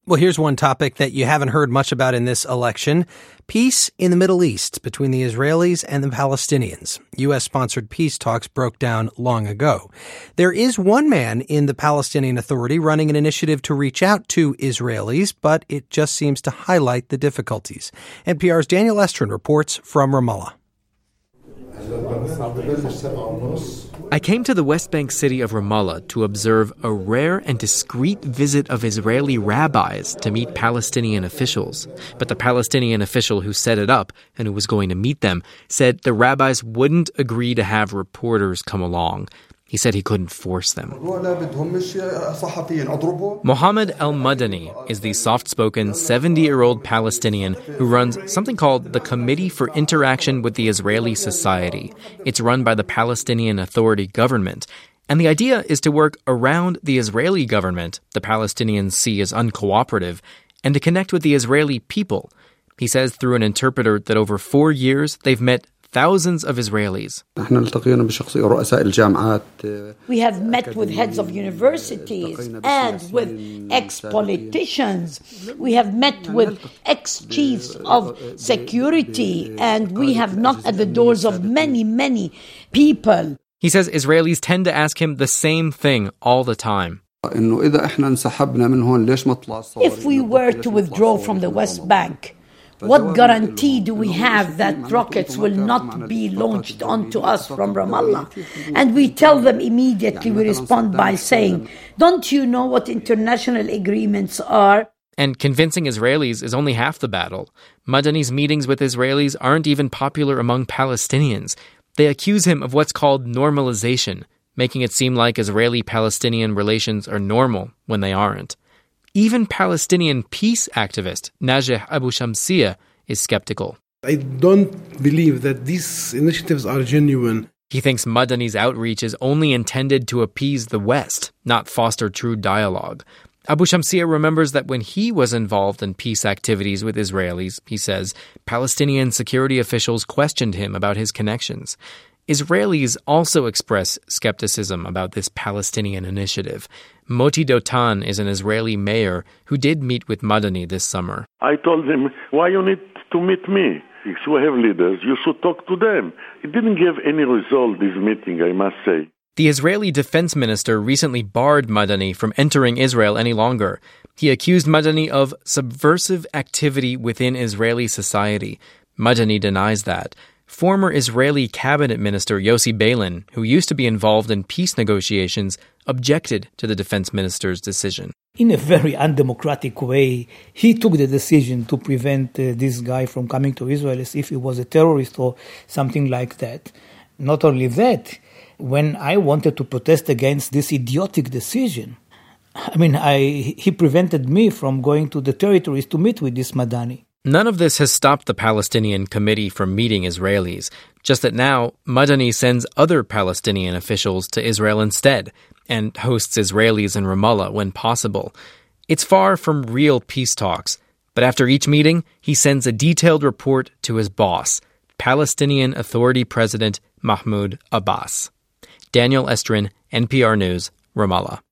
Well, here's one topic that you haven't heard much about in this election. Peace in the Middle East between the Israelis and the Palestinians. U.S.-sponsored peace talks broke down long ago. There is one man in the Palestinian Authority running an initiative to reach out to Israelis, but it just seems to highlight the difficulties. NPR's Daniel Estrin reports from Ramallah. I came to the West Bank city of Ramallah to observe a rare and discreet visit of Israeli rabbis to meet Palestinian officials. But the Palestinian official who set it up and who was going to meet them said the rabbis wouldn't agree to have reporters come along. He said he couldn't force them. Mohammed El-Madani is the soft-spoken 70-year-old Palestinian who runs something called the Committee for Interaction with the Israeli Society. It's run by the Palestinian Authority government. And the idea is to work around the Israeli government the Palestinians see as uncooperative and to connect with the Israeli people. He says through an interpreter that over 4 years they've met thousands of Israelis. We have met with heads of universities and with ex-politicians. We have met with ex-chiefs of security, and we have knocked at the doors of many, many people. He says Israelis tend to ask him the same thing all the time. If we were to withdraw from the West Bank, what guarantee do we have that rockets will not be launched onto us from Ramallah? And we tell them immediately, we respond by saying, don't you know what international agreements are? And convincing Israelis is only half the battle. Madani's meetings with Israelis aren't even popular among Palestinians. They accuse him of what's called normalization, making it seem like Israeli-Palestinian relations are normal when they aren't. Even Palestinian peace activist Najeh Abu Shamsia is skeptical. I don't believe that these initiatives are genuine. He thinks Madani's outreach is only intended to appease the West, not foster true dialogue. Abu Shamsia remembers that when he was involved in peace activities with Israelis, he says, Palestinian security officials questioned him about his connections. Israelis also express skepticism about this Palestinian initiative. Moti Dotan is an Israeli mayor who did meet with Madani this summer. I told him, why you need to meet me? If you have leaders, you should talk to them. It didn't give any result, this meeting, I must say. The Israeli defense minister recently barred Madani from entering Israel any longer. He accused Madani of subversive activity within Israeli society. Madani denies that. Former Israeli cabinet minister Yossi Beilin, who used to be involved in peace negotiations, objected to the defense minister's decision. In a very undemocratic way, he took the decision to prevent this guy from coming to Israel as if he was a terrorist or something like that. Not only that, when I wanted to protest against this idiotic decision, he prevented me from going to the territories to meet with this Madani. None of this has stopped the Palestinian Committee from meeting Israelis, just that now Madani sends other Palestinian officials to Israel instead and hosts Israelis in Ramallah when possible. It's far from real peace talks, but after each meeting, he sends a detailed report to his boss, Palestinian Authority President Mahmoud Abbas. Daniel Estrin, NPR News, Ramallah.